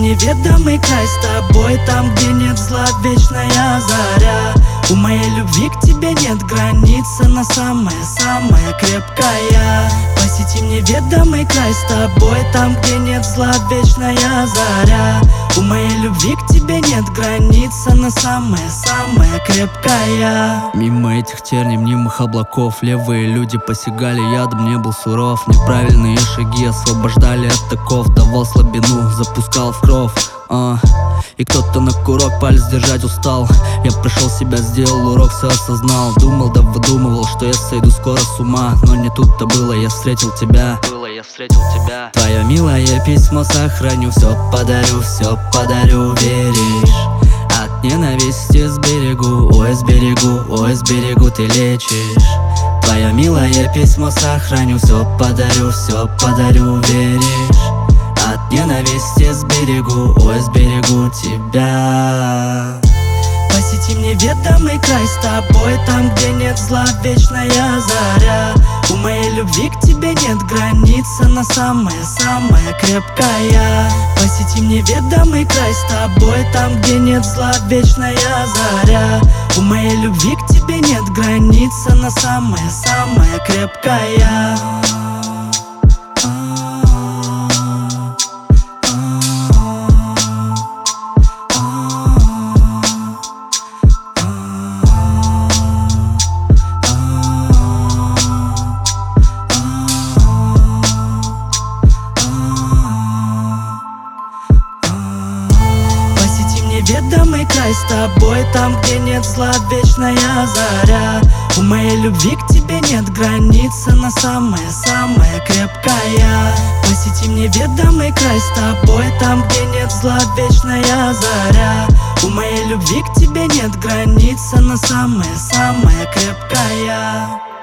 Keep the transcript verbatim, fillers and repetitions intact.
неведомый край с тобой, там, где нет зла, вечная заря. У моей любви к тебе нет границ, она самая-самая крепкая. Посетим неведомый край с тобой, там, где нет зла, вечная заря. У моей любви к тебе нет границ, она самая-самая крепкая. Мимо этих терний, мнимых облаков, левые люди посягали ядом, не был суров. Неправильные шаги освобождали от оков, давал слабину, запускал в кровь. А, и кто-то на курок палец держать устал. Я пришел в себя, сделал урок, все осознал. Думал, да выдумывал, что я сойду скоро с ума. Но не тут-то было, я встретил тебя. Было, я встретил тебя. Твое милое письмо сохраню, все подарю, все подарю, веришь? От ненависти сберегу, ой, сберегу, ой, сберегу, ты лечишь. Твое милое письмо сохраню, все подарю, все подарю, веришь? От ненависти сберегу, ой, сберегу тебя. Посетим неведомый край с тобой, там, где нет зла, вечная заря. У моей любви к тебе нет границ, она самая-самая крепкая. Посетим неведомый край с тобой, там, где нет зла, вечная заря. У моей любви к тебе нет границ, она самая-самая крепкая. Неведомый край с тобой, там, где нет зла, вечная заря. У моей любви к тебе нет границ, она самая-самая крепкая. Посетим неведомый край с тобой, там, где нет зла, вечная заря. У моей любви к тебе нет границ, она самая-самая крепкая.